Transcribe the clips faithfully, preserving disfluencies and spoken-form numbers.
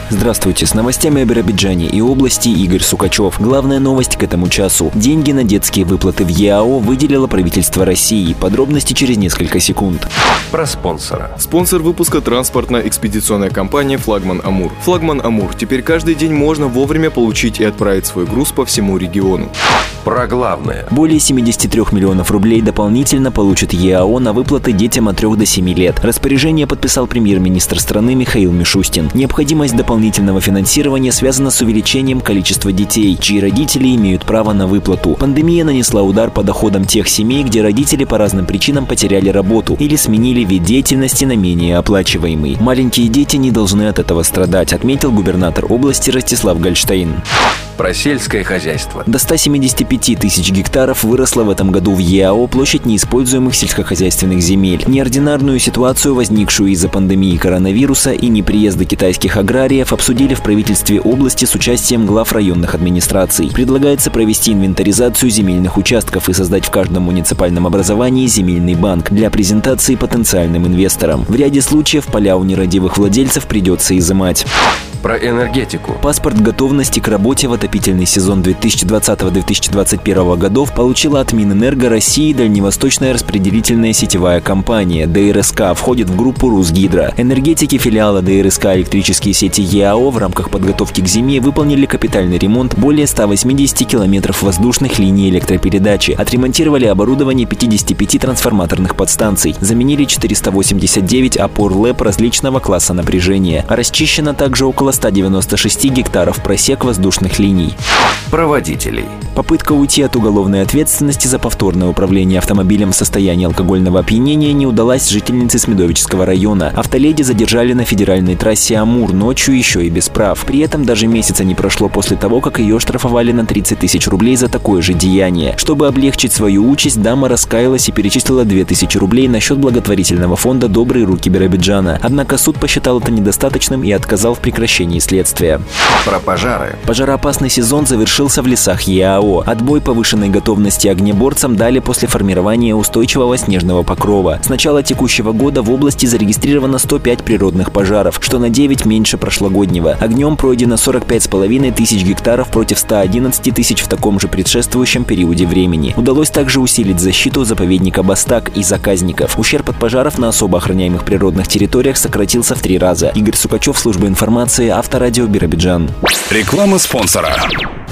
Здравствуйте, с новостями о Биробиджане и области Игорь Сукачев. Главная новость к этому часу. Деньги на детские выплаты в ЕАО выделило правительство России. Подробности через несколько секунд. Про спонсора. Спонсор выпуска транспортно-экспедиционная компания «Флагман Амур». «Флагман Амур» теперь каждый день можно вовремя получить и отправить свой груз по всему региону. Про главное. Более семьдесят три миллионов рублей дополнительно получит ЕАО на выплаты детям от трёх до семи лет. Распоряжение подписал премьер-министр страны Михаил Мишустин. Необходимость дополнительного финансирования связана с увеличением количества детей, чьи родители имеют право на выплату. Пандемия нанесла удар по доходам тех семей, где родители по разным причинам потеряли работу или сменили вид деятельности на менее оплачиваемый. Маленькие дети не должны от этого страдать, отметил губернатор области Ростислав Гольштейн. Про сельское хозяйство. До ста семидесяти пяти тысяч гектаров выросла в этом году в ЕАО площадь неиспользуемых сельскохозяйственных земель. Неординарную ситуацию, возникшую из-за пандемии коронавируса и неприезда китайских аграриев, обсудили в правительстве области с участием глав районных администраций. Предлагается провести инвентаризацию земельных участков и создать в каждом муниципальном образовании земельный банк для презентации потенциальным инвесторам. В ряде случаев поля у нерадивых владельцев придется изымать. Про энергетику. Паспорт готовности к работе в отопительный сезон две тысячи двадцатого — две тысячи двадцать первого годов получила от Минэнерго России Дальневосточная распределительная сетевая компания ДРСК, входит в группу Русгидро. Энергетики филиала ДРСК «Электрические сети ЕАО» в рамках подготовки к зиме выполнили капитальный ремонт более ста восьмидесяти километров воздушных линий электропередачи, отремонтировали оборудование пятидесяти пяти трансформаторных подстанций, заменили четыреста восемьдесят девять опор ЛЭП различного класса напряжения. Расчищено также около ста девяноста шести гектаров просек воздушных линий. Про водителей. Попытка уйти от уголовной ответственности за повторное управление автомобилем в состоянии алкогольного опьянения не удалась жительнице Смедовического района. Автоледи задержали на федеральной трассе Амур ночью еще и без прав. При этом даже месяца не прошло после того, как ее штрафовали на тридцать тысяч рублей за такое же деяние. Чтобы облегчить свою участь, дама раскаялась и перечислила две тысячи рублей на счет благотворительного фонда «Добрые руки Биробиджана». Однако суд посчитал это недостаточным и отказал в прекращении следствия. Про пожары. Пожароопасный сезон завершился в лесах ЕАО. Отбой повышенной готовности огнеборцам дали после формирования устойчивого снежного покрова. С начала текущего года в области зарегистрировано сто пять природных пожаров, что на девять меньше прошлогоднего. Огнем пройдено сорок пять с половиной тысяч гектаров против ста одиннадцати тысяч в таком же предшествующем периоде времени. Удалось также усилить защиту заповедника Бастак и заказников. Ущерб от пожаров на особо охраняемых природных территориях сократился в три раза. Игорь Сукачев, служба информации, Авторадио Биробиджан. Реклама спонсора.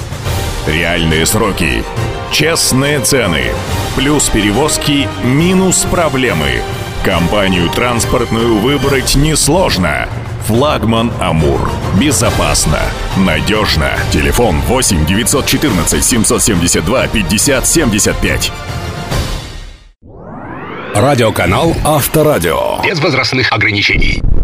Реальные сроки, честные цены, плюс перевозки, минус проблемы. Компанию транспортную выбрать несложно. «Флагман Амур». Безопасно, надежно. Телефон восемь девятьсот четырнадцать семьсот семьдесят два пятьдесят семьдесят пять. Радиоканал Авторадио. Без возрастных ограничений.